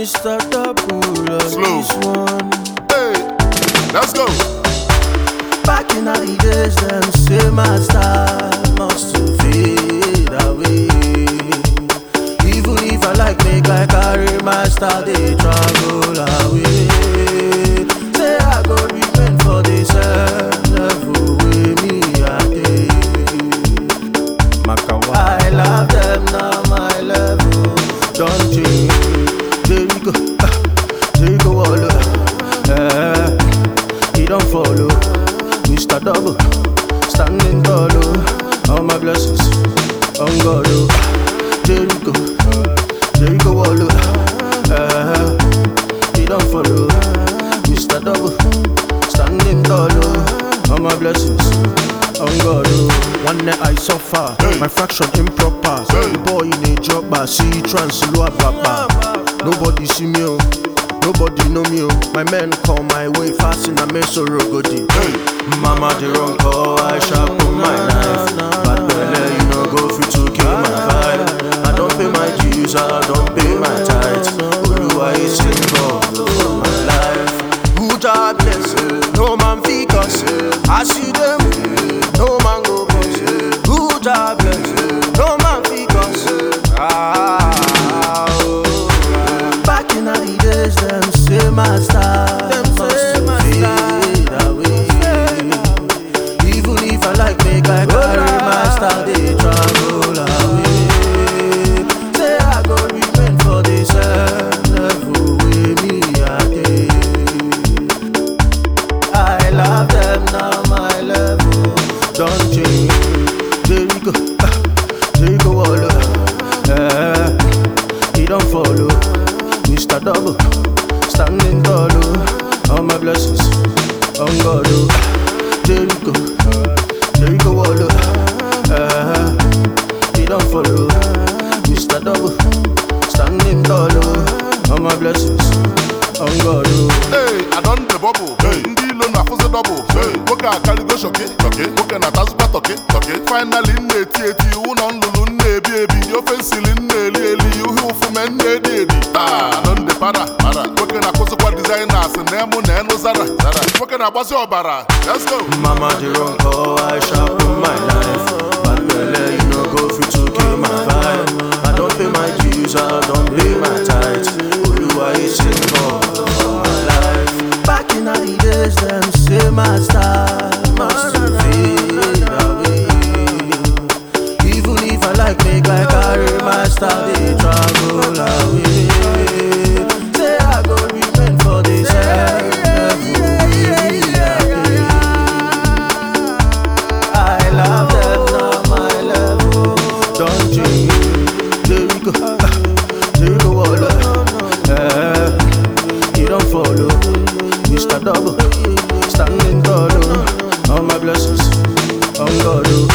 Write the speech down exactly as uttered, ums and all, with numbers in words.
Mister Double on Slow. this one. Hey, let's go. Back in the days, them say my style must to fade away. Even if I like make I carry my style, they travel away. Say I go remain for this level with me again. I love them now, my level don't change. Jericho, uh, Jericho Waller, uh, he don't follow. Mister Double, standing tall, oh, all my blessings on God, oh. Jericho, Jericho Waller, uh, he don't follow. Mister Double, standing tall, oh, all my blessings on God, oh. One night I suffer, hey. My fraction improper. Hey. The boy in a job, but see trans lower papa. Nobody see me, oh. Nobody know me, oh. My men call my way fast in a mesoro godi. Hey. Mama the wrong call, I sharpen my knife. But belly, you know, go through to kill my vibe. I don't pay my dues, I don't pay my tithes. Oluwa is involved for my life. Good job, bless no man feed us. I see them, no man go bust. Good job, bless no man feed us. Ah, oh. Back in the days, them say my style, them say my fade away. Even if I like make I carry my style, they travel away. Say I go remain for this level with me again. I love them now, my level don't change. Jericho, uh, Jericho Waller, uh, he don't follow. Mister Double, standing tall, oh, all my blessings on God, oh. Jericho, Jericho Waller, uh, he don't follow. Mister Double, standing tall, oh, all my blessings on God, oh. Hey, I done the bubble. Hey, ndi lo na fuze double. Hey, woka carry go shoke, shoke. Woka na tazuka toke, toke. Finally nne ti eti, uno nlulu nne ebi ebi. Yo fensili nne eli eli, uhi ufu men nne di edi. Ah, I done the para, para. Woka na kuzu kwa designers, nemu nenu zara, zara. Woka na basi obara. Let's go. Mama the wrong call, I sharpen my knife. But belly, you know, go through to kill my vibe. I don't pay my dues, I don't pay my tithes. Oluwa is involved for my life. Back in the days, them say my style must fade away. Even if I like make I carry my style, they travel away. Say I go remain for this level. I love them now, my level don't change. Jericho, uh, Jericho Waller, uh, he don't follow. Mister Double, standing tall, oh, all my blessings on God, oh.